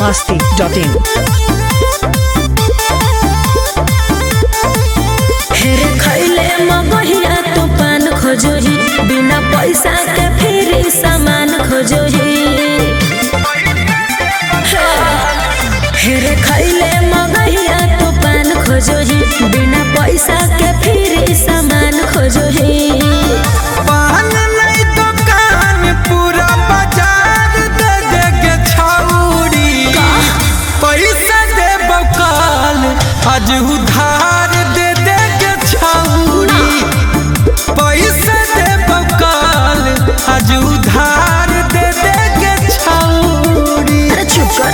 biharmasti.in हेरे खैले मगहिया तो पान खोजोही बिना पैसा के फिर सामान खोजोही। हेरे खैले मगहिया तो पान खोजोही बिना पैसा के फिर सामान खोजोही। पान नहीं दुकान पूरा बाजार दे देगे छौरी पैसा दे बकाल आज उधार दे देगे छौरी पैसा दे बकाल आज उधार दे देगे छौरी। अरे चुप कर।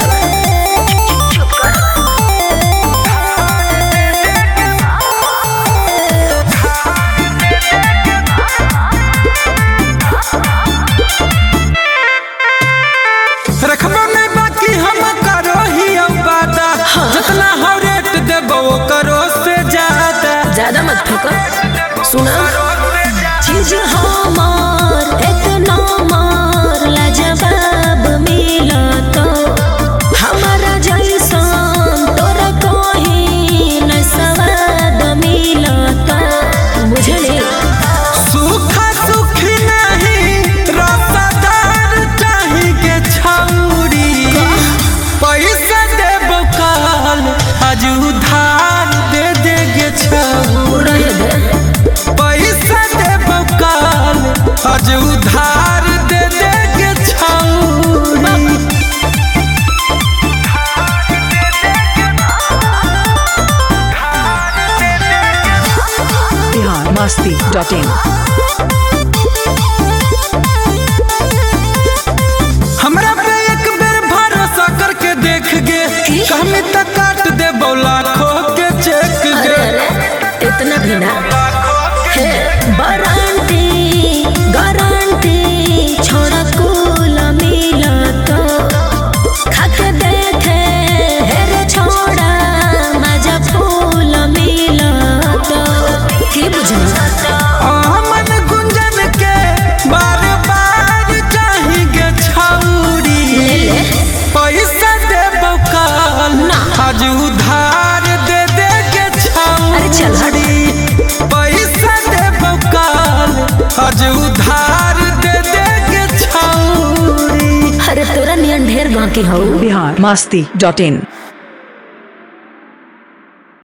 रखबो नहीं बाकी हम करो ही वादा जितना हो रेट देबो करो से ज्यादा मत फेंको सुना चीज हमार एक नंबर लाजवाब मिला तो हमारा जैसन तोरा कहीं न स्वाद मिला तो बुझली। सूखा सुखी नहीं रसदार चाहिए छौरी पैसा देबो काल आज उधार दे देगे छौरी पैसा देबो काल आज उधार दे देगे छौरी। biharmasti.in हमरा पे एक बेर भरोसा करके देख गे कहीं तक काट दे लाखों के चेक गे। इतना भी ना है वारंटी गारंटी छोड़ा कुल मिला तो खाके देखे हेरे छोड़ा मजा फूल मिला तो की बुझली। मन गुंजन के बार बार चाहिए छौरी पैसा दे बकाल आज उधार दे देगे छौरी पैसा दे बकाल आज उधार दे देगे छौरी। अरे तोरा नियन ढेर बाकी हो। biharmasti.in